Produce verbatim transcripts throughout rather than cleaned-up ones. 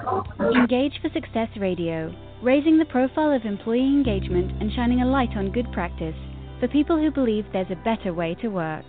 Engage for Success Radio, raising the profile of employee engagement and shining a light on good practice for people who believe there's a better way to work.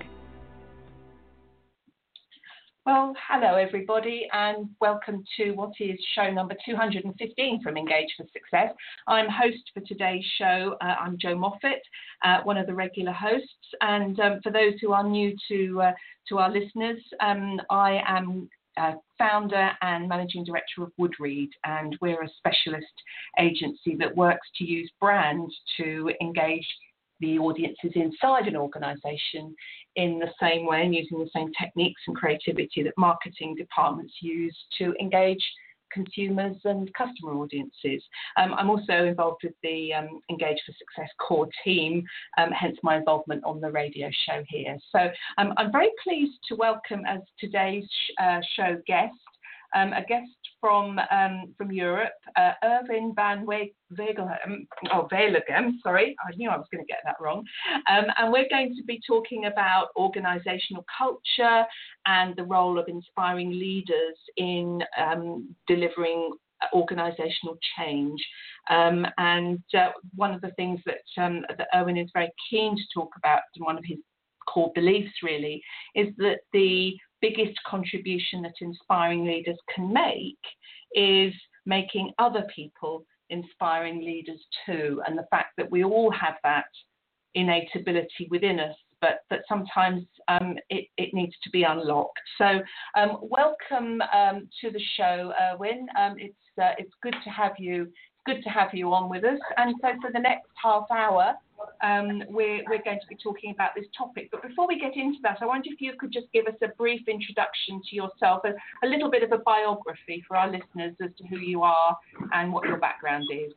Well, hello everybody, and welcome to what is show number two hundred fifteen from Engage for Success. I'm host for today's show. Uh, I'm Jo Moffat, uh, one of the regular hosts, and um, for those who are new to uh, to our listeners, um, I am uh, founder and managing director of Woodreed, and we're a specialist agency that works to use brand to engage the audiences inside an organisation in the same way and using the same techniques and creativity that marketing departments use to engage consumers and customer audiences. Um, I'm also involved with the um, Engage for Success core team, um, hence my involvement on the radio show here. So um, I'm very pleased to welcome as today's sh- uh, show guest, Um, a guest from um, from Europe, uh, Erwin van Wegelgem, oh, Wegelgem, sorry, I knew I was going to get that wrong. Um, and we're going to be talking about organisational culture and the role of inspiring leaders in um, delivering organisational change. Um, and uh, one of the things that, um, that Erwin is very keen to talk about, and one of his core beliefs really, is that the biggest contribution that inspiring leaders can make is making other people inspiring leaders too, and the fact that we all have that innate ability within us, but that sometimes um, it, it needs to be unlocked. So um, welcome um, to the show, Erwin. Um, it's uh, it's good to have you. Good to have you on with us. And so for the next half hour, um, we're, we're going to be talking about this topic. But before we get into that, I wonder if you could just give us a brief introduction to yourself, a, a little bit of a biography for our listeners as to who you are and what your background is.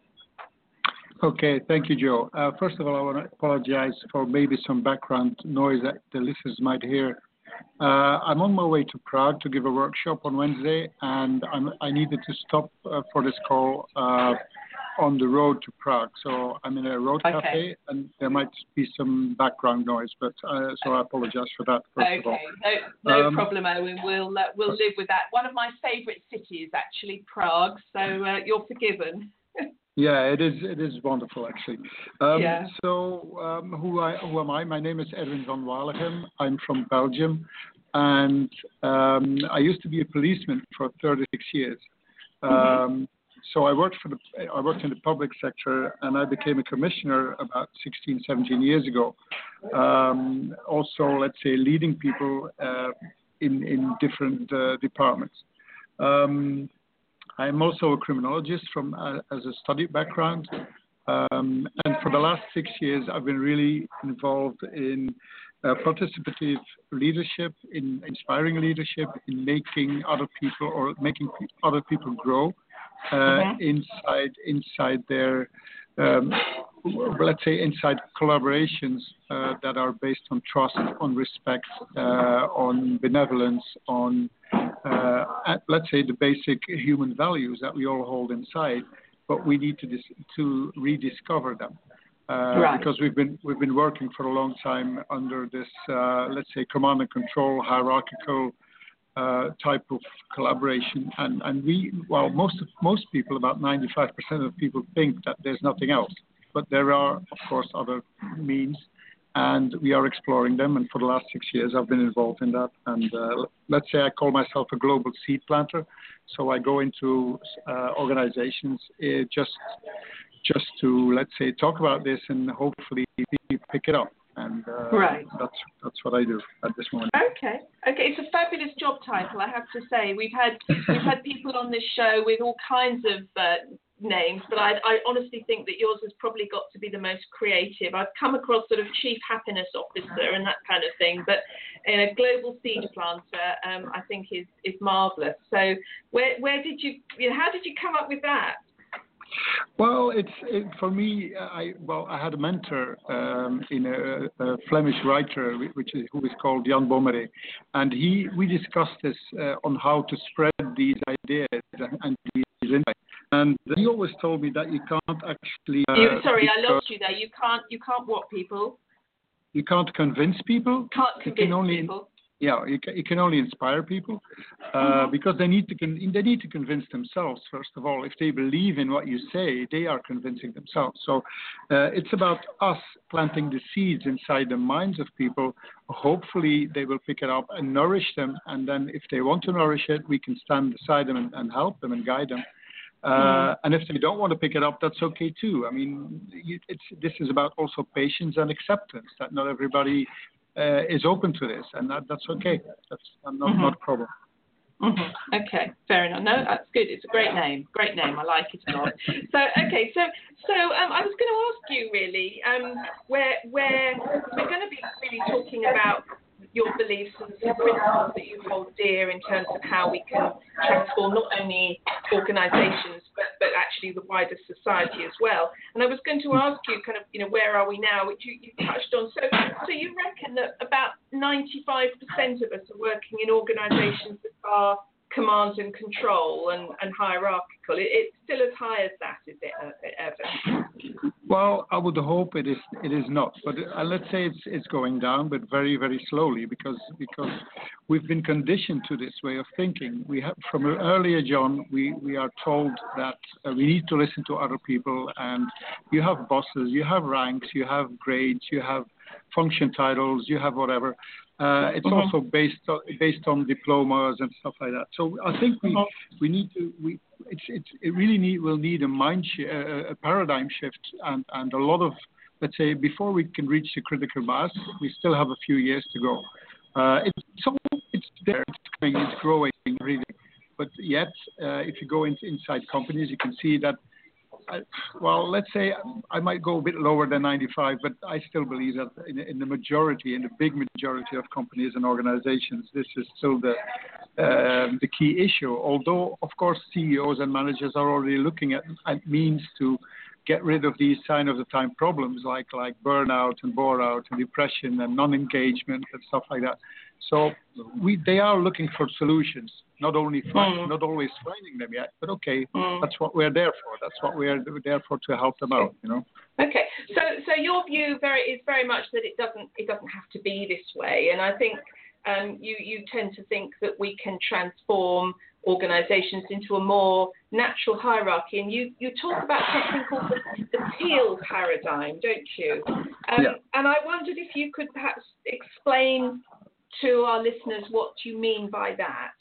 Okay, thank you, Jo. Uh, first of all, I want to apologize for maybe some background noise that the listeners might hear. Uh, I'm on my way to Prague to give a workshop on Wednesday, and I'm, I needed to stop uh, for this call uh, on the road to Prague. So I'm in a road okay. cafe, and there might be some background noise, but uh, so I apologize for that. First okay, of all. no, no um, problem, Owen. We'll uh, we'll live with that. One of my favourite cities, actually, Prague. So uh, you're forgiven. Yeah, it is. It is wonderful, actually. Um, yeah. So, um, who I who am I? My name is Erwin van Wegelgem. I'm from Belgium, and um, I used to be a policeman for thirty-six years. Um, Mm-hmm. So I worked for the I worked in the public sector, and I became a commissioner about sixteen, seventeen years ago. Um, also, let's say, leading people uh, in in different uh, departments. Um, I'm also a criminologist from uh, as a study background, um, and for the last six years, I've been really involved in uh, participative leadership, in inspiring leadership, in making other people or making pe- other people grow uh, mm-hmm. inside inside their, um, let's say, inside collaborations uh, that are based on trust, on respect, uh, on benevolence, on Uh, at, let's say the basic human values that we all hold inside, but we need to dis- to rediscover them uh, right. because we've been we've been working for a long time under this uh, let's say command and control hierarchical uh, type of collaboration, and and we well most of, most people, about ninety-five percent of people, think that there's nothing else, but there are of course other means. And we are exploring them. And for the last six years, I've been involved in that. And uh, let's say I call myself a global seed planter. So I go into uh, organizations uh, just just to, let's say, talk about this and hopefully pick it up. And uh, right. that's that's what I do at this moment. Okay. Okay. It's a fabulous job title, I have to say. We've had we've had people on this show with all kinds of uh, names, but I, I honestly think that yours has probably got to be the most creative. I've come across sort of chief happiness officer and that kind of thing, but in a global seed planter, um, I think is is marvelous. So where where did you, you know, how did you come up with that? Well, it's it, for me. I well, I had a mentor um, in a, a Flemish writer, which is who is called Jan Bommery, and he we discussed this uh, on how to spread these ideas and these insights. And he always told me that you can't actually. Uh, you, sorry, I lost you there. You can't. You can't what people? You can't convince people. Can't convince you can only, people. Yeah, you can, you can only inspire people uh, mm-hmm. because they need to con- they need to convince themselves first of all. If they believe in what you say, they are convincing themselves. So uh, it's about us planting the seeds inside the minds of people. Hopefully, they will pick it up and nourish them. And then, if they want to nourish it, we can stand beside them and, and help them and guide them. Uh, mm. And if they don't want to pick it up, that's okay too. I mean, it's this is about also patience and acceptance. That not everybody Uh, is open to this, and that, that's okay. That's not, mm-hmm. not a problem. Mm-hmm. Okay, fair enough. No, that's good. It's a great name. Great name. I like it a lot. So, okay, so so um, I was going to ask you really, um, where where we're going to be really talking about your beliefs and the principles that you hold dear in terms of how we can transform not only organisations but, but actually the wider society as well. And I was going to ask you kind of, you know, where are we now, which you, you touched on. So, so you reckon that about ninety-five percent of us are working in organisations that are command and control and, and hierarchical. It, it's still as high as that, is it, Evan? Well, I would hope it is. It is not, but uh, let's say it's it's going down, but very very slowly because because we've been conditioned to this way of thinking. We have from an early age on we, we are told that uh, we need to listen to other people, and you have bosses, you have ranks, you have grades, you have function titles, you have whatever. Uh, it's mm-hmm. also based on, based on diplomas and stuff like that. So I think we mm-hmm. we need to we it's it's it really need will need a mind sh- uh, a paradigm shift and, and a lot of, let's say, before we can reach the critical mass, we still have a few years to go. Uh, it's so it's there, it's coming, it's growing really, but yet uh, if you go into inside companies, you can see that. I, well, let's say I might go a bit lower than ninety-five, but I still believe that in, in the majority, in the big majority of companies and organizations, this is still the uh, the key issue. Although, of course, C E Os and managers are already looking at, at means to get rid of these sign of the time problems like like burnout and bore out and depression and non-engagement and stuff like that. So we they are looking for solutions, not only find, mm. not always finding them yet, but okay, mm. that's what we're there for. That's what we're there for, to help them out, you know. Okay, so so your view very is very much that it doesn't it doesn't have to be this way, and I think um, you you tend to think that we can transform organisations into a more natural hierarchy, and you, you talk about something called the, the teal paradigm, don't you? Um, yeah. And I wondered if you could perhaps explain to our listeners what you mean by that.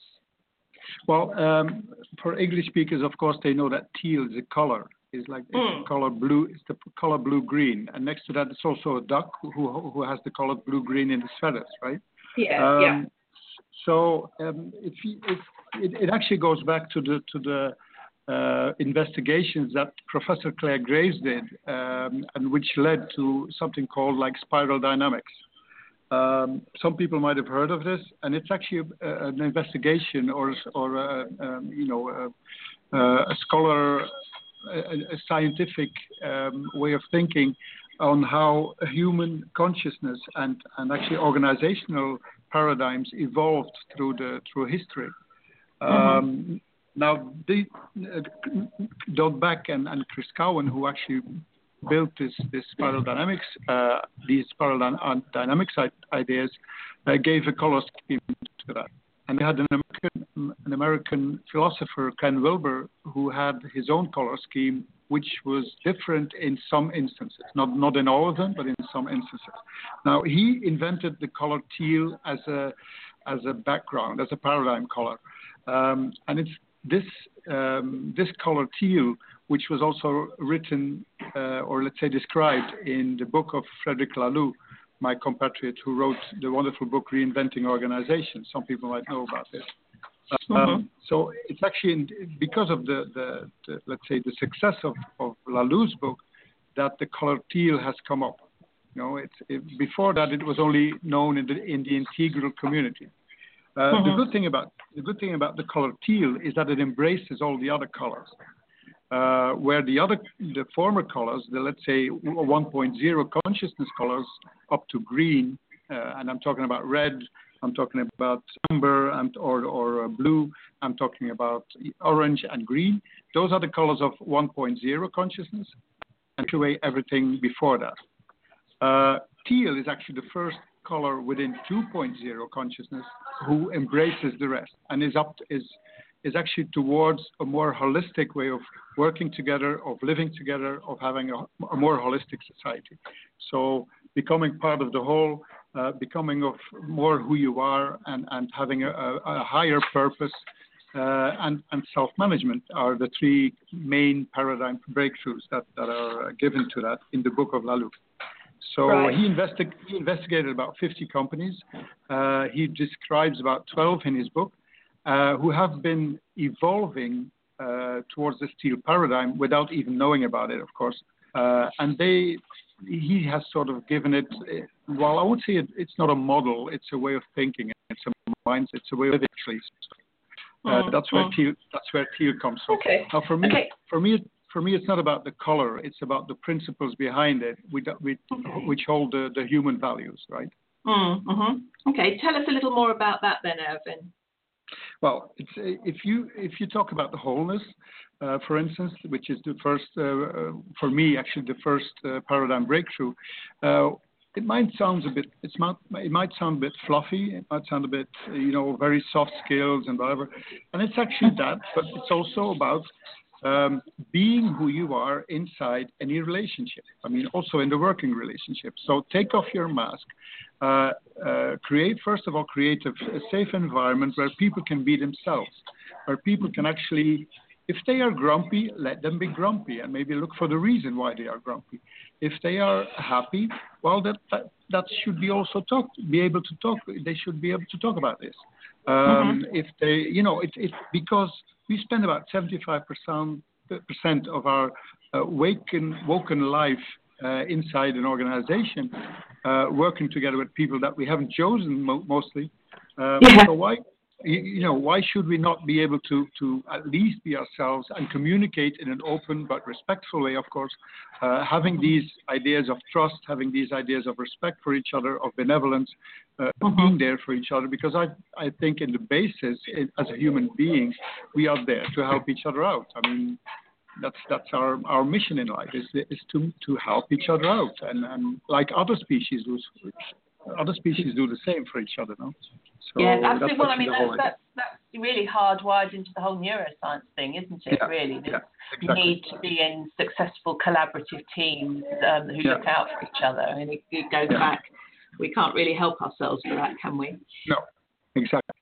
Well, um, for English speakers, of course, they know that teal is a color. It's like mm. it's the color blue. It's the color blue-green, and next to that, it's also a duck who who has the color blue-green in his feathers, right? Yeah. Um, yeah. So um, if, you, if it, it actually goes back to the to the uh, investigations that Professor Claire Graves did, um, and which led to something called like spiral dynamics. Um, some people might have heard of this, and it's actually a, an investigation or or a, um, you know a, a scholar, a, a scientific um, way of thinking on how human consciousness and, and actually organizational paradigms evolved through the through history. Mm-hmm. Um, now, the, uh, Dodd Beck and, and Chris Cowan, who actually built this this spiral dynamics, uh, these spiral dy- dynamics ideas, uh, gave a color scheme to that. And they had an American, an American philosopher, Ken Wilber, who had his own color scheme, which was different in some instances, not not in all of them, but in some instances. Now, he invented the color teal as a as a background, as a paradigm color, um, and it's this um, this color teal, which was also written uh, or let's say described in the book of Frederick Laloux, my compatriot, who wrote the wonderful book Reinventing Organizations. Some people might know about this. Um, mm-hmm. So it's actually in, because of the, the, the, let's say, the success of, of Laloux's book that the color teal has come up. You know, it's, it, before that it was only known in the in the integral community. Uh, mm-hmm. The good thing about the good thing about the color teal is that it embraces all the other colors. Uh, where the other, the former colors, the let's say one point oh consciousness colors up to green, uh, and I'm talking about red, I'm talking about amber, and, or or uh, blue, I'm talking about orange and green. Those are the colors of one point oh consciousness, and take away everything before that. Uh, teal is actually the first scholar within two point oh consciousness who embraces the rest and is up to, is is actually towards a more holistic way of working together, of living together, of having a, a more holistic society. So becoming part of the whole, uh, becoming of more who you are, and, and having a, a higher purpose, uh, and, and self-management are the three main paradigm breakthroughs that, that are given to that in the book of Laloux. So right. he, investi- he investigated about fifty companies. Uh, he describes about twelve in his book. Uh, who have been evolving uh, towards the steel paradigm without even knowing about it, of course. Uh, and they, he has sort of given it, well, I would say it, it's not a model, it's a way of thinking, it's a mindset, it's a way of living, actually. Uh, mm, that's where mm. teal, that's where teal comes from. Okay. Now, for me, okay. for me, for me, it's not about the color; it's about the principles behind it, which, which, okay. which hold the, the human values, right? Mm, mm-hmm. Okay. Tell us a little more about that, then, Erwin. Well, it's, if you if you talk about the wholeness, uh, for instance, which is the first, uh, for me, actually the first uh, paradigm breakthrough, uh, it might sound a bit, it's not, it might sound a bit fluffy, it might sound a bit, you know, very soft skills and whatever, and it's actually that, but it's also about um, being who you are inside any relationship. I mean, also in the working relationship. So take off your mask. Uh, uh, create, first of all, create a, a safe environment where people can be themselves, where people can actually, if they are grumpy, let them be grumpy and maybe look for the reason why they are grumpy. If they are happy, well, that that, that should be also talk, be able to talk. They should be able to talk about this. Um, mm-hmm. If they, you know, it, it because we spend about seventy-five percent of our uh, waken, woken life uh, inside an organization, uh, working together with people that we haven't chosen mo- mostly. Um, yeah. So why, you, you know, why should we not be able to, to at least be ourselves and communicate in an open but respectful way, of course, uh, having these ideas of trust, having these ideas of respect for each other, of benevolence, uh, mm-hmm. being there for each other, because I, I think in the basis, it, as a human being, we are there to help each other out. I mean, that's that's our, our mission in life is is to, to help each other out, and, and like other species do, other species do the same for each other, no? So yeah, absolutely. Well, I mean, that's, that's, that's really hardwired into the whole neuroscience thing, isn't it, yeah, really? Yeah, exactly. Need to be in successful collaborative teams um, who yeah. look out for each other. I mean, it, it goes yeah. back. We can't really help ourselves for that, can we? No, exactly.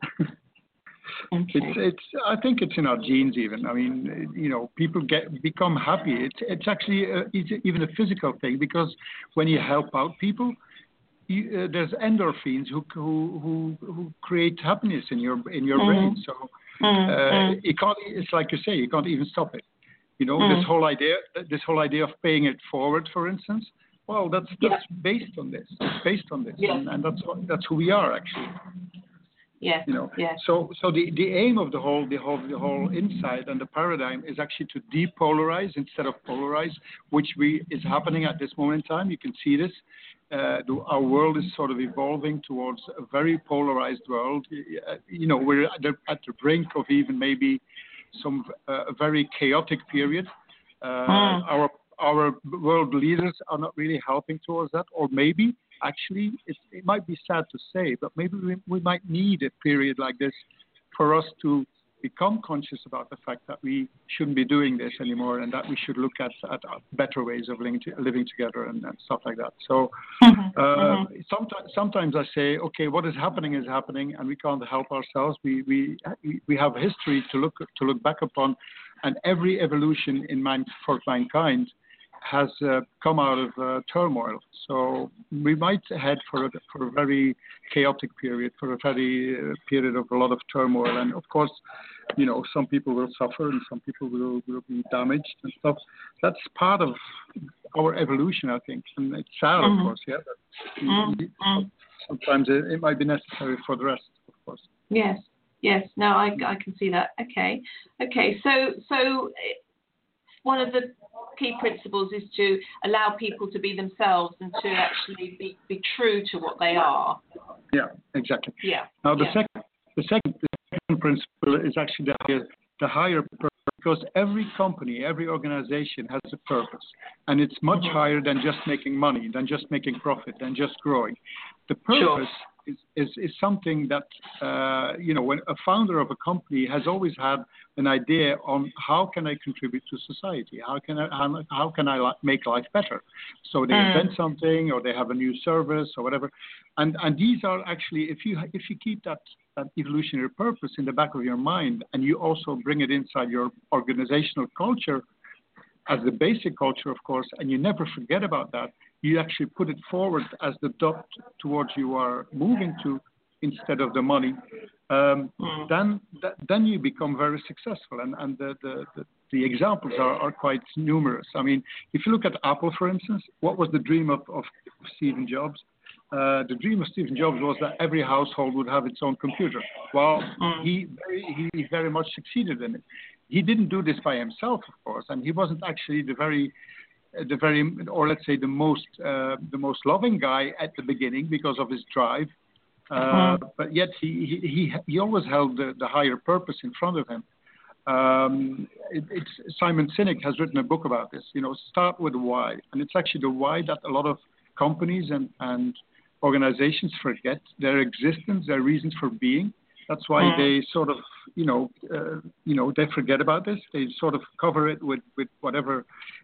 Okay. It's, it's. I think it's in our genes, even. I mean, you know, people get become happy. It's, it's actually a, it's even a physical thing, because when you help out people, you, uh, there's endorphins who, who who who create happiness in your in your mm. brain. So mm. Uh, you can't. It's like you say, you can't even stop it. You know, mm. this whole idea, this whole idea of paying it forward, for instance. Well, that's that's yeah. based on this. It's based on this, yeah. and, and that's what, that's who we are actually. Yeah. You know. Yeah. So so the, the aim of the whole the whole the whole insight and the paradigm is actually to depolarize instead of polarize, which we is happening at this moment in time. You can see this. Uh, the, our world is sort of evolving towards a very polarized world. You know, we're at the, at the brink of even maybe some uh, a very chaotic period. Uh, mm. Our our world leaders are not really helping towards that, or maybe. Actually, it, it might be sad to say, but maybe we, we might need a period like this for us to become conscious about the fact that we shouldn't be doing this anymore, and that we should look at, at better ways of living, to, living together and, and stuff like that. So mm-hmm. Uh, mm-hmm. sometimes sometimes I say, okay, what is happening is happening, and we can't help ourselves. We we we have history to look to look back upon, and every evolution in mind for mankind has uh, come out of uh, turmoil. So we might head for a, for a very chaotic period, for a very uh, period of a lot of turmoil. And of course, you know, some people will suffer and some people will, will be damaged and stuff. That's part of our evolution, I think. And it's sad, mm-hmm. of course, yeah. But mm-hmm. sometimes it, it might be necessary for the rest, of course. Yes, yes. No, I, I can see that. Okay. Okay, so so one of the key principles is to allow people to be themselves and to actually be, be true to what they are. Yeah, exactly. Yeah. Now the yeah. second, the second, the second principle is actually the higher, the higher purpose because every company, every organization has a purpose, and it's much mm-hmm. higher than just making money, than just making profit, than just growing. The purpose sure. is, is, is something that, uh, you know, when a founder of a company has always had an idea on how can I contribute to society? How can I, how, how can I make life better? So they mm. invent something, or they have a new service or whatever. And, and these are actually, if you, if you keep that, that evolutionary purpose in the back of your mind, and you also bring it inside your organizational culture as the basic culture, of course, and you never forget about that, you actually put it forward as the dot towards you are moving to instead of the money, um, mm. then th- then you become very successful. And, and the, the, the, the examples are, are quite numerous. I mean, if you look at Apple, for instance, what was the dream of, of Steve Jobs? Uh, the dream of Steve Jobs was that every household would have its own computer. Well, mm. he, very, he very much succeeded in it. He didn't do this by himself, of course, and he wasn't actually the very the very, or let's say the most, uh, the most loving guy at the beginning because of his drive. Uh, mm-hmm. But yet he, he, he, he always held the, the higher purpose in front of him. Um, it, it's Simon Sinek has written a book about this. You know, start with the why, and it's actually the why that a lot of companies and, and organizations forget their existence, their reasons for being. That's why mm-hmm. they sort of, you know, uh, you know, they forget about this. They sort of cover it with, with whatever.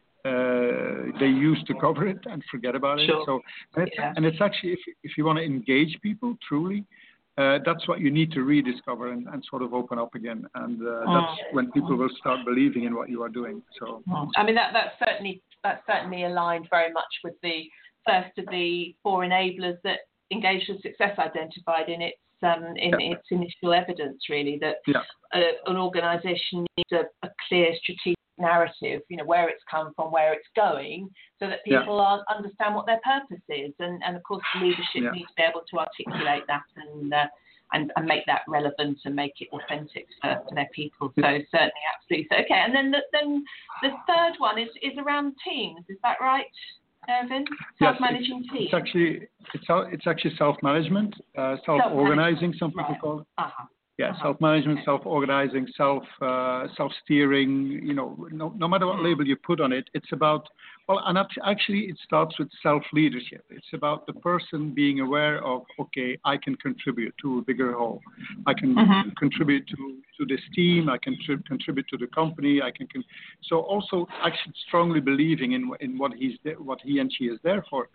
Uh, they used to cover it and forget about it. Sure. So, and it's, yeah. and it's actually, if, if you want to engage people truly, uh, that's what you need to rediscover and, and sort of open up again. And uh, mm. that's when people will start believing in what you are doing. So, mm. I mean, that that's certainly that's certainly aligned very much with the first of the four enablers that Engage for Success identified in its um, in yeah. its initial evidence. Really, that yeah. a, an organisation needs a, a clear strategic narrative, you know, where it's come from, where it's going, so that people yeah. are, understand what their purpose is, and, and of course leadership yeah. needs to be able to articulate that and uh, and, and make that relevant and make it authentic for, for their people. So certainly, absolutely. So okay, and then the, then the third one is, is around teams. Is that right, Erwin? Self-managing yes, it's, teams. It's actually it's it's actually self-management, uh, self-organizing. Some people right. call it. Uh-huh. Yeah, uh-huh. self-management, self-organizing, self, uh, self-steering, you know, no, no matter what label you put on it, it's about, well, and actually it starts with self-leadership. It's about the person being aware of, okay, I can contribute to a bigger whole. I can mm-hmm. contribute to, to this team. I can tri- contribute to the company. I can, con- so also actually strongly believing in, in what he's, de- what he and she is there for.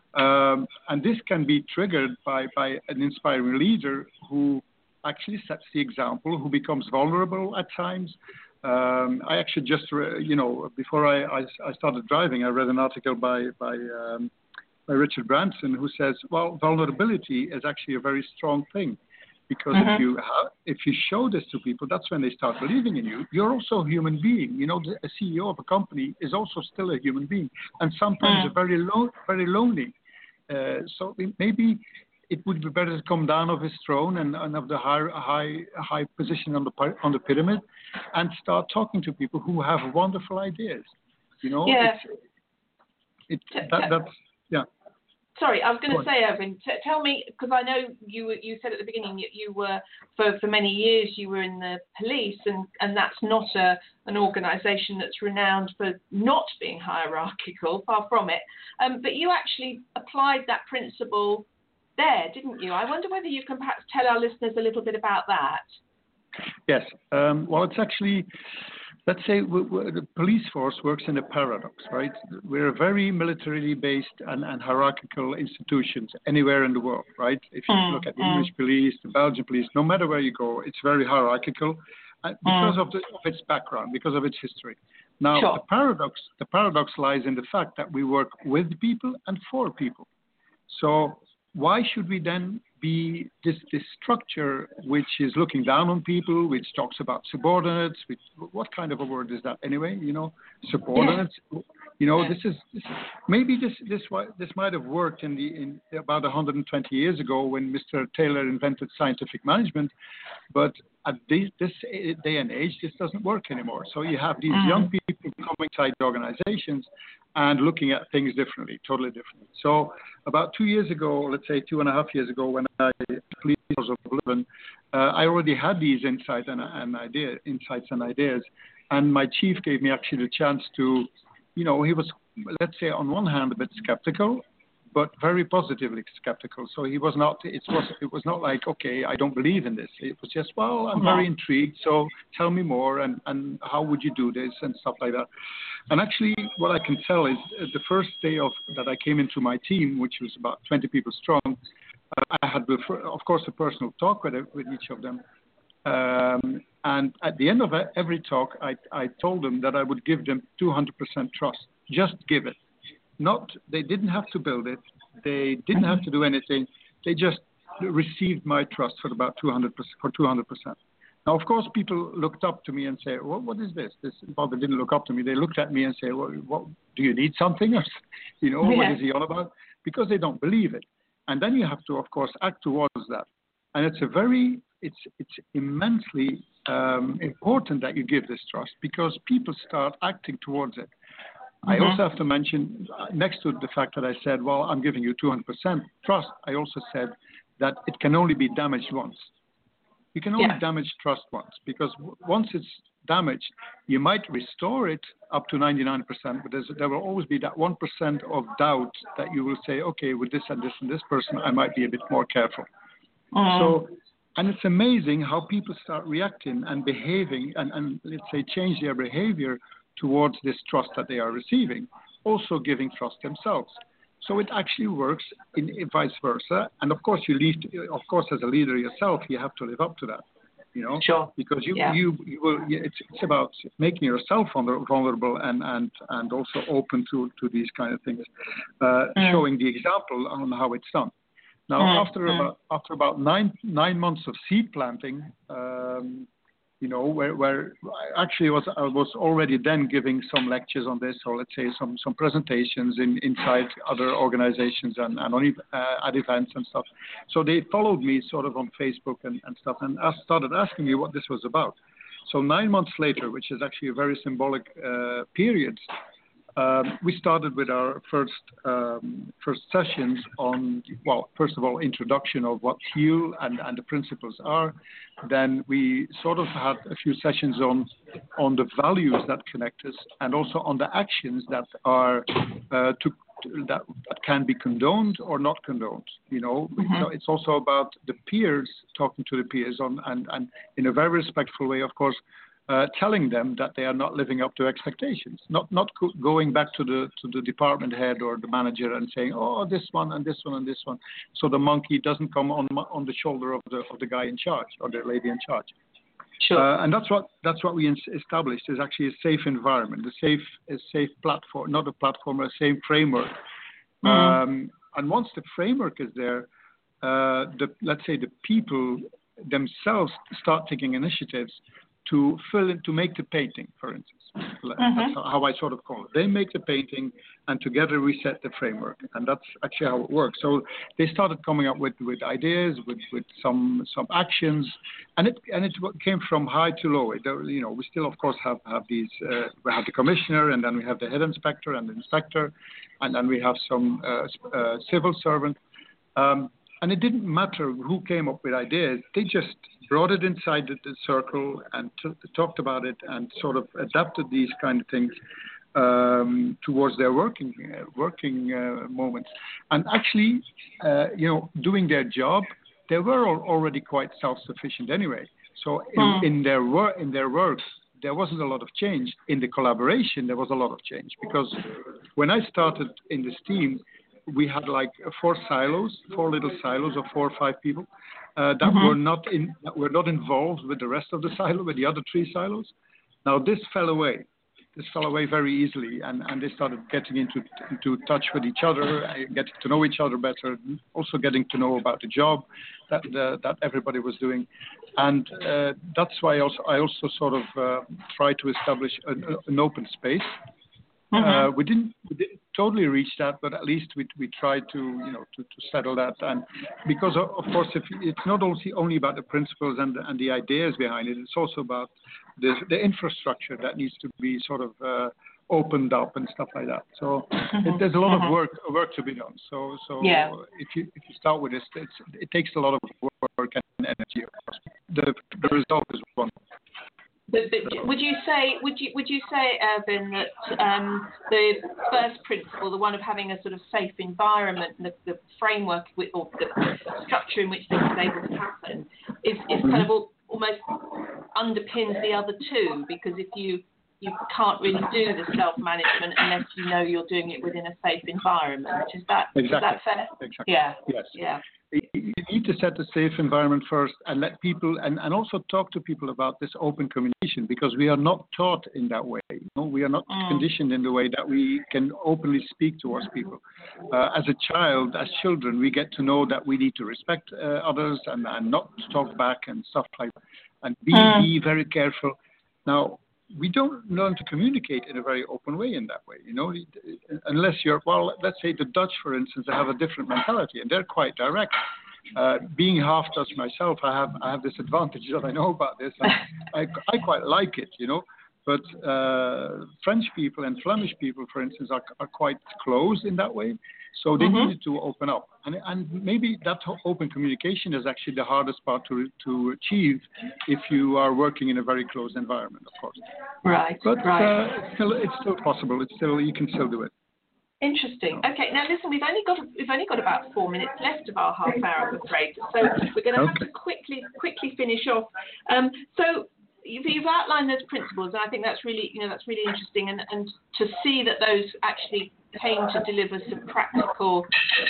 Um, and this can be triggered by, by an inspiring leader who actually sets the example, who becomes vulnerable at times. Um, I actually just, re- you know, before I, I, I started driving, I read an article by by, um, by Richard Branson who says, well, vulnerability is actually a very strong thing, because mm-hmm. if you ha- if you show this to people, that's when they start believing in you. You're also a human being. You know, a C E O of a company is also still a human being, and sometimes mm. very lo- very lonely. Uh, so maybe it would be better to come down off his throne and, and of the high, high, high position on the on the pyramid, and start talking to people who have wonderful ideas. You know, yeah. it's, it, that, that's yeah. Sorry, I was going to say, Erwin, t- tell me, because I know you you said at the beginning you, you were for, for many years you were in the police, and, and that's not a an organisation that's renowned for not being hierarchical, far from it. Um, but you actually applied that principle there, didn't you? I wonder whether you can perhaps tell our listeners a little bit about that. Yes. Um, well, it's actually, let's say w- w- the police force works in a paradox, right? We're a very militarily based and, and hierarchical institutions anywhere in the world, right? If you mm, look at the mm. English police, the Belgian police, no matter where you go, it's very hierarchical uh, because mm. of, the, of its background, because of its history. Now, sure. the paradox, the paradox lies in the fact that we work with people and for people. So why should we then be this, this structure which is looking down on people, which talks about subordinates? Which, what kind of a word is that anyway? You know, subordinates. Yeah. You know, this is this, maybe this this this might have worked in the in about one hundred twenty years ago when Mister Taylor invented scientific management, but at this, this day and age, this doesn't work anymore. So you have these mm. young people coming inside the organizations and looking at things differently, totally differently. So about two years ago, let's say two and a half years ago, when I completed hours of living, uh, I already had these insights and, and idea, insights and ideas. And my chief gave me actually the chance to, you know, he was, let's say, on one hand, a bit skeptical, but very positively skeptical. So he was not, it was, it was not like, okay, I don't believe in this. It was just, well, I'm very intrigued, so tell me more, and, and how would you do this, and stuff like that. And actually, what I can tell is uh, the first day of that I came into my team, which was about twenty people strong, uh, I had, of course, a personal talk with, with each of them. Um, and at the end of every talk, I, I told them that I would give them two hundred percent trust. Just give it. Not, they didn't have to build it. They didn't have to do anything. They just received my trust for about two hundred percent, for two hundred percent. Now, of course, people looked up to me and say, well, what is this? This, well, they didn't look up to me. They looked at me and say, well, what, do you need something? Or, you know, yeah. What is he on about? Because they don't believe it. And then you have to, of course, act towards that. And it's a very, it's, it's immensely um, important that you give this trust, because people start acting towards it. Mm-hmm. I also have to mention, next to the fact that I said, well, I'm giving you two hundred percent trust, I also said that it can only be damaged once. You can only yeah. damage trust once, because w- once it's damaged, you might restore it up to ninety-nine percent, but there's, there will always be that one percent of doubt that you will say, okay, with this and this and this person, I might be a bit more careful. Mm. So, and it's amazing how people start reacting and behaving and, and, let's say, change their behavior towards this trust that they are receiving, also giving trust themselves. So it actually works in, in vice versa. And of course, you leave, to, of course, as a leader yourself, you have to live up to that, you know, sure. because you, yeah. you, you will, it's, it's about making yourself vulnerable and, and, and also open to, to these kind of things, uh, mm. showing the example on how it's done. Now, mm. after mm. about, after about nine, nine months of seed planting, um, you know, where, where I actually was, I was already then giving some lectures on this, or let's say some, some presentations in, inside other organizations and, and on, uh, at events and stuff. So they followed me sort of on Facebook and, and stuff, and started asking me what this was about. So nine months later, which is actually a very symbolic uh, period, Um, we started with our first um, first sessions on, well, first of all, introduction of what Thiel and, and the principles are. Then we sort of had a few sessions on on the values that connect us, and also on the actions that are uh, to, that, that can be condoned or not condoned. You know, mm-hmm. So it's also about the peers, talking to the peers on, and, and in a very respectful way, of course. Uh, telling them that they are not living up to expectations, not not co- going back to the to the department head or the manager and saying, oh, this one and this one and this one, so the monkey doesn't come on on the shoulder of the of the guy in charge or the lady in charge. Sure. Uh, and that's what that's what we in- established is actually a safe environment, a safe a safe platform, not a platform, a safe framework. Mm-hmm. Um, and once the framework is there, uh, the let's say the people themselves start taking initiatives to fill in, to make the painting, for instance. Mm-hmm. That's how I sort of call it. They make the painting, and together we set the framework, and that's actually how it works. So they started coming up with, with ideas, with, with some some actions, and it and it came from high to low. It, you know, we still of course have have these. Uh, we have the commissioner, and then we have the head inspector and the inspector, and then we have some uh, uh, civil servant. Um, And it didn't matter who came up with ideas. They just brought it inside the, the circle and t- talked about it and sort of adapted these kind of things um, towards their working uh, working uh, moments. And actually, uh, you know, doing their job, they were al- already quite self-sufficient anyway. So in, mm. in their work, in their work, there wasn't a lot of change. In the collaboration, there was a lot of change, because when I started in this team, we had like four silos, four little silos of four or five people uh, that mm-hmm. were not in, that were not involved with the rest of the silo, with the other three silos. Now this fell away. This fell away very easily, and, and they started getting into into touch with each other, getting to know each other better, also getting to know about the job that the, that everybody was doing, and uh, that's why I also I also sort of uh, tried to establish an, an open space. Mm-hmm. Uh, we didn't, we didn't totally reach that, but at least we we tried to you know to, to settle that. And because of, of course, if it's not only only about the principles and the, and the ideas behind it, it's also about the the infrastructure that needs to be sort of uh, opened up and stuff like that. So mm-hmm. it, there's a lot mm-hmm. of work work to be done. So so yeah. if you if you start with this, it's, it takes a lot of work and energy. Of course. The the result is one. But, but would you say would you would you say, Erwin, that um, the first principle, the one of having a sort of safe environment, and the, the framework with, or the structure in which this is able to happen, is, is mm-hmm. kind of all, almost underpins the other two? Because if you you can't really do the self-management unless you know you're doing it within a safe environment. Is that exactly. is that fair? Exactly. Yeah. Yes. Yeah. You need to set a safe environment first and let people, and, and also talk to people about this open communication, because we are not taught in that way. You know? We are not mm. conditioned in the way that we can openly speak towards people. Uh, as a child, as children, we get to know that we need to respect uh, others and, and not talk back and stuff like that. And be, mm. be very careful. Now, we don't learn to communicate in a very open way in that way, you know, unless you're, well, let's say the Dutch, for instance, they have a different mentality and they're quite direct. Uh, being half Dutch myself, I have I have this advantage that I know about this. And I, I quite like it, you know, but uh, French people and Flemish people, for instance, are, are quite close in that way. So they mm-hmm. needed to open up. And, and maybe that open communication is actually the hardest part to to achieve if you are working in a very closed environment, of course. Right, but, right. Uh, it's still, it's still possible. It's still, you can still do it. Interesting. Okay, now listen, we've only got we've only got about four minutes left of our half hour, I'm afraid. So we're going to have okay. to quickly quickly finish off. Um, so you've, you've outlined those principles, and I think that's really you know that's really interesting, and, and to see that those actually came to deliver some practical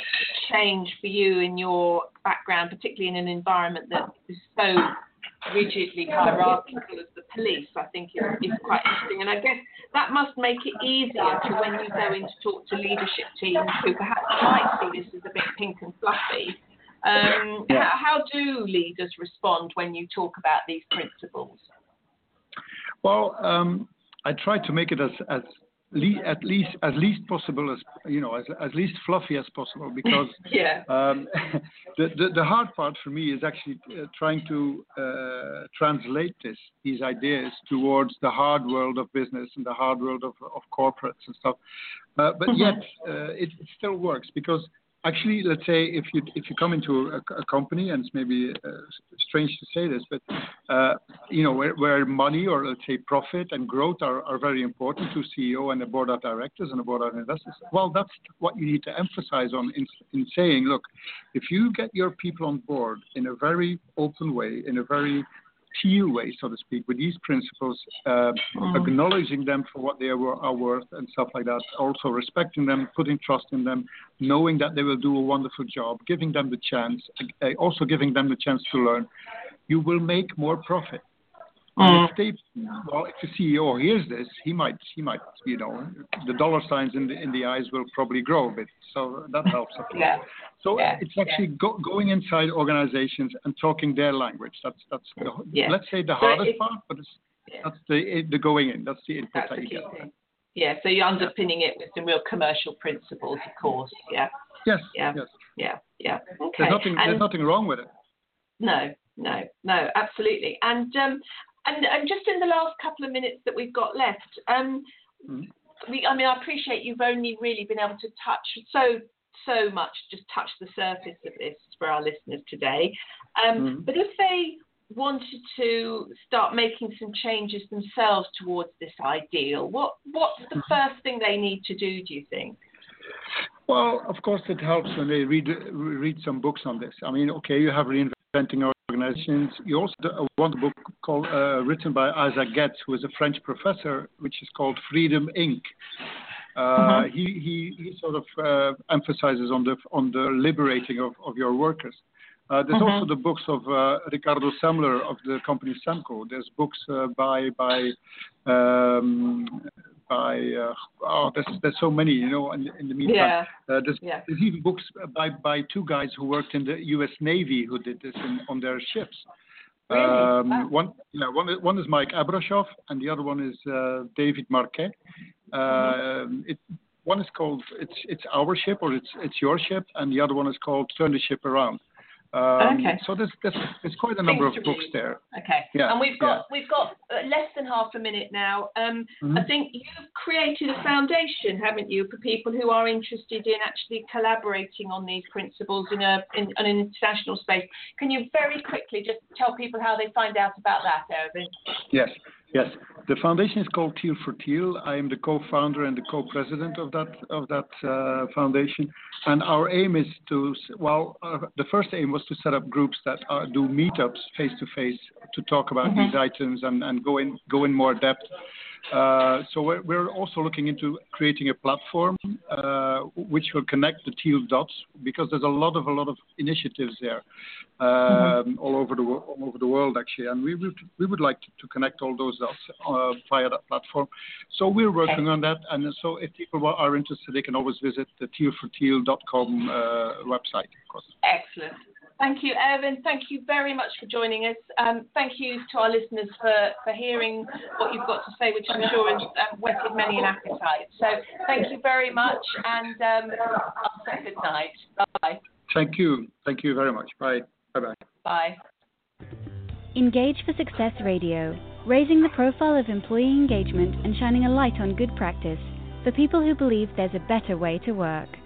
change for you in your background, particularly in an environment that is so rigidly hierarchical as the police, I think is, is quite interesting. And I guess that must make it easier to when you go in to talk to leadership teams who perhaps might see this as a bit pink and fluffy. Um, yeah. how, how do leaders respond when you talk about these principles? Well, um, I try to make it as, as Le- at least as least possible as you know as as least fluffy as possible, because yeah. um, the, the the hard part for me is actually uh, trying to uh, translate this these ideas towards the hard world of business and the hard world of, of corporates and stuff. Uh, but mm-hmm. yet uh, it, it still works, because actually, let's say if you if you come into a, a company, and it's maybe uh, strange to say this, but uh, you know where, where money, or let's say profit and growth are, are very important to C E O and a board of directors and a board of investors. Well, that's what you need to emphasize on in, in saying, look, if you get your people on board in a very open way, in a very teal way, so to speak, with these principles, uh, mm. acknowledging them for what they are, are worth and stuff like that, also respecting them, putting trust in them, knowing that they will do a wonderful job, giving them the chance, uh, also giving them the chance to learn, you will make more profit. Mm. And if they, well, if the C E O hears this, he might, he might, you know, the dollar signs in the in the eyes will probably grow a bit. So that helps. Yeah. So yeah. it's actually yeah. go, going inside organizations and talking their language. That's that's the, yeah. let's say the so hardest it, part, but it's, yeah. that's the the going in. That's the input that's that the you key get. Thing. Yeah. So you're underpinning it with some real commercial principles, of course. Yeah. Yes. Yeah. Yes. Yeah. Yeah. Okay. There's nothing. And, there's nothing wrong with it. No. No. No. Absolutely. And um. And, and just in the last couple of minutes that we've got left, um, mm. we, I mean, I appreciate you've only really been able to touch so, so much, just touch the surface of this for our listeners today. Um, mm. But if they wanted to start making some changes themselves towards this ideal, what what's the first thing they need to do, do you think? Well, of course, it helps when they read read some books on this. I mean, okay, you have Reinventing Organizations. You also want a book called uh, written by Isaac Getz, who is a French professor, which is called Freedom Incorporated. Uh, mm-hmm. he, he he sort of uh, emphasizes on the on the liberating of, of your workers. Uh, there's mm-hmm. also the books of uh, Ricardo Semler of the company Semco. There's books uh, by by um, by uh, oh there's there's so many, you know. In, in the meantime, yeah. uh, there's, yeah. there's even books by by two guys who worked in the U S Navy who did this in, on their ships. Really? Um, wow. One yeah one one is Mike Abrashoff and the other one is uh, David Marquet. Uh, mm-hmm. it, one is called it's it's our ship or it's it's your ship, and the other one is called Turn the Ship Around. Um, okay. So there's, there's, there's quite a number Things of to books read. there. Okay. Yeah, And we've got yeah. we've got uh, less than half a minute now. Um, Mhm. I think you've created a foundation, haven't you, for people who are interested in actually collaborating on these principles in a in an international space. Can you very quickly just tell people how they find out about that, Erwin? Yes, yes. The foundation is called Teal for Teal. I am the co-founder and the co-president of that of that uh, foundation. And our aim is to, well, uh, the first aim was to set up groups that uh, do meetups face to face to talk about Mm-hmm. these items and, and go in go in more depth. Uh, so we're, we're also looking into creating a platform uh, which will connect the teal dots, because there's a lot of a lot of initiatives there um, Mm-hmm. all over the wo- all over the world actually, and we would we would like to, to connect all those dots uh, via that platform. So we're working Okay. on that, and so if people are interested, they can always visit the teal for teal dot com uh, website, of course. Excellent. Thank you, Erwin. Thank you very much for joining us. Um, thank you to our listeners for, for hearing what you've got to say, which I'm sure has um, whetted many an appetite. So thank you very much, and um, I'll say good night. Bye. Thank you. Thank you very much. Bye. Bye-bye. Bye. Engage for Success Radio, raising the profile of employee engagement and shining a light on good practice for people who believe there's a better way to work.